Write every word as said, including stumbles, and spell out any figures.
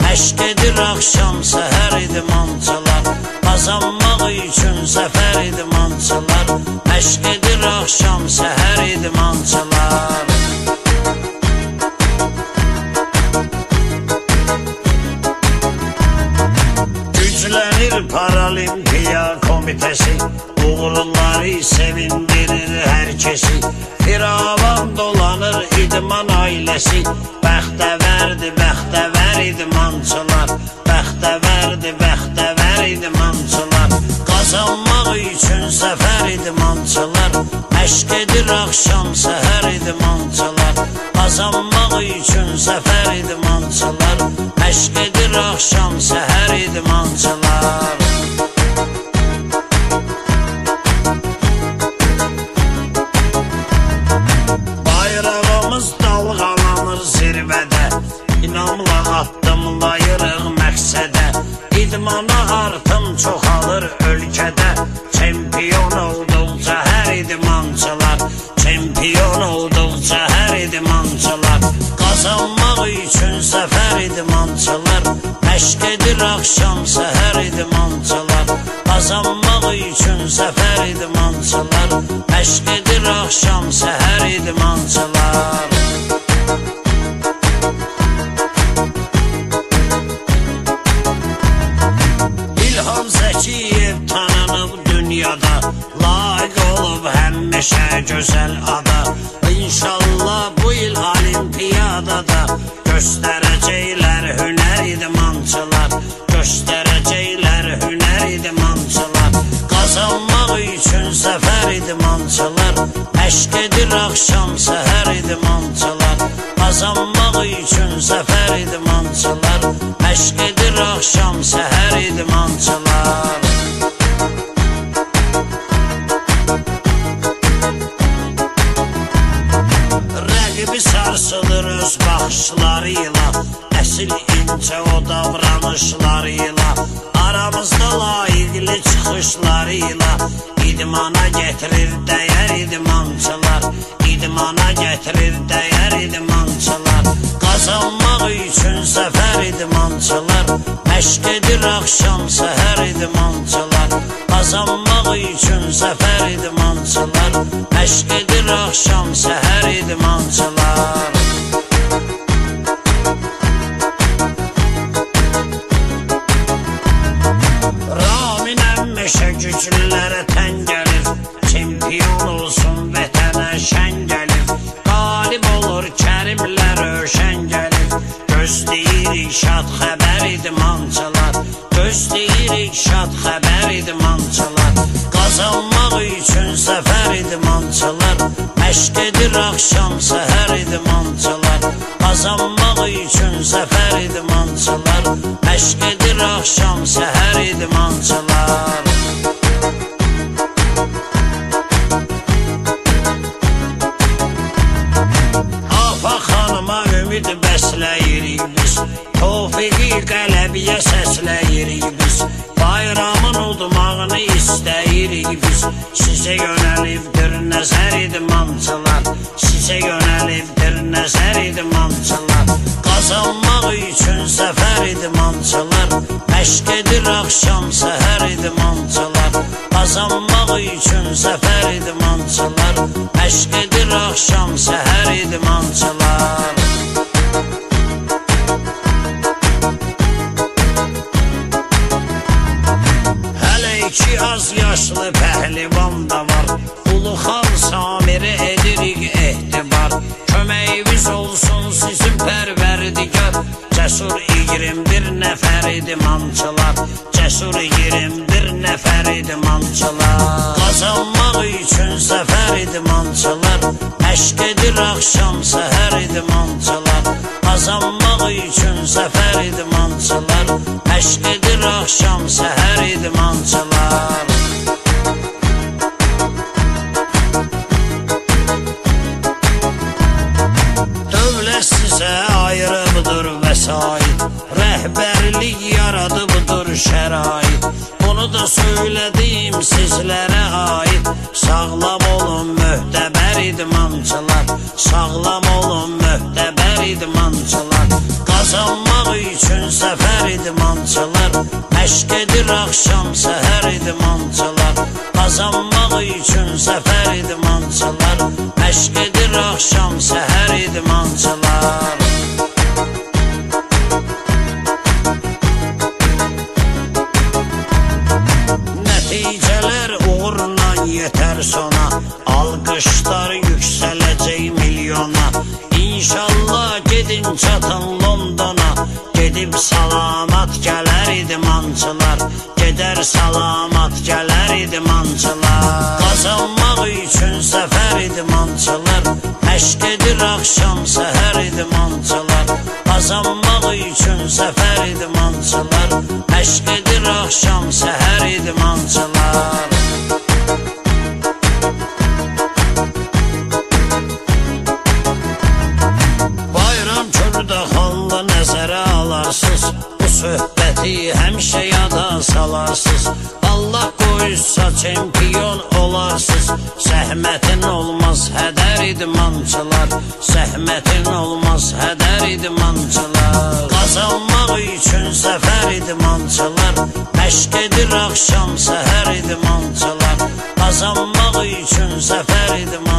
Məşq edir axşam səhər idmançılar, qazanmaq üçün səfər idmançılar. Məşq edir axşam səhər idmançılar. Güclənir Paralimpiya Komitesi, uğurları sevindirir hər kesi. Firavan dolanır idman ailəsi, bəxtəvərdir, bəxtəvər idmançılar. Bəxtəvərdir, bəxtəvər idmançılar. Qazanmaq üçün səfər idmançılar, məşq edir axşam səhər idmançılar. Qazanmaq üçün səfər idmançılar, məşq edir axşam səhər idmançılar. Bayrağımız dalğalanır zirvədə, inamla addımlayırıq məqsədə. İdmana artım çoxalır ölkədə, çempion olduqca hər idmançılar. Çempion olduqca hər idmançılar. Qazanmaq üçün səfər idmançılar, məşq edir axşam səhər idmançılar. Qazanmaq üçün səfər idmançılar, məşq edir axşam səhər idmançılar. İlham Zəkiyev tanınıb dünyada, layiq olub həmişə gözəl ada. İnşallah bu il olimpiyadada göstərəcəklər hünər idmançılar, göstərəcəklər hünər idmançılar. Qazanmaq üçün səfər idmançılar, məşq edir axşam səhər idmançılar. Qazanmaq üçün səfər idmançılar, məşq edir axşam səhər idmançılar. Rəqibi sarsılır öz baxışlarıyla, əsil incə o davranışlarıyla. Aramızda layiqli çıxışlarıyla idmana gətirir dəyər idmançılar, idmana gətirir dəyər idmançılar. Qazanmaq üçün səfər idmançılar, məşq edir axşam səhər idmançılar. Qazanmaq üçün səfər idmançılar, məşq edir axşam səhər idmançılar. Meşə güclülərə tən gəlir, çempion olsun vətənə şən gəlir. Qalib olur Kərimlər röşən gəlir, gözləyirik şad xəbər idmançılar, gözləyirik şad xəbər idmançılar. Qazanmaq üçün səfər idmançılar, məşq edir axşam səhər idmançılar. Qazanmaq üçün səfər idmançılar, məşq edir axşam səhər idmançılar. Ümid bəsləyirik biz, Tofiqi qələbiyə səsləyirik biz. Bayramın udmağını istəyirik biz. Sizə yönəlibdir nəzər idmançılar, sizə yönəlibdir nəzər idmançılar. Qazanmaq üçün səfər idmançılar, məşq edir axşam səhər idmançılar. Qazanmaq üçün səfər idmançılar, məşq edir axşam səhər idmançılar. İki az yaşlı pəhlivan da var, Uluxan Samirə edirik ehtibar. Köməyimiz olsun sizin pərverdigar, cəsur iyirmi bir nəfər idmançılar, cəsur iyirmi bir nəfər idmançılar. Qazanmaq üçün səfər idmançılar, məşq edir axşam səhər idmançılar. Qazanmaq üçün səfər idmançılar, məşq edir axşam səhər idmançılar. Dövlət sizə ayrıbdır vəsait, rəhbərlik yaradıbdır şərait. Bunu da söylədim sizlərə aid. Sağlam olun möhtəbər idmançılar, sağlam olun möhtəbər idmançılar. Qazanmaq üçün səfər idmançılar, məşq edir axşam səhər idmançılar. Qazanmaq üçün səfər idmançılar, məşq edir axşam səhər idmançılar. Nəticələr uğurla yetər sona, alqışlar yüksələcək milyona. İnşallah gedin çatın Londona, gedib salamat gələr idmançılar, gedər salamat gələr idmançılar. Qazanmaq üçün səfər idmançılar, məşq edir axşam səhər idmançılar. Qazanmaq üçün səfər idmançılar, məşq edir axşam səhər idmançılar. Nəzərə alarsız, bu söhbəti həmişə yada salarsız. Allah qoysa çempion olarsız, zəhmətin olmaz hədər idmançılar, zəhmətin olmaz hədər idmançılar. Qazanmaq üçün səfər idmançılar, məşq edir axşam səhər idmançılar. Qazanmaq üçün səfər idmançılar,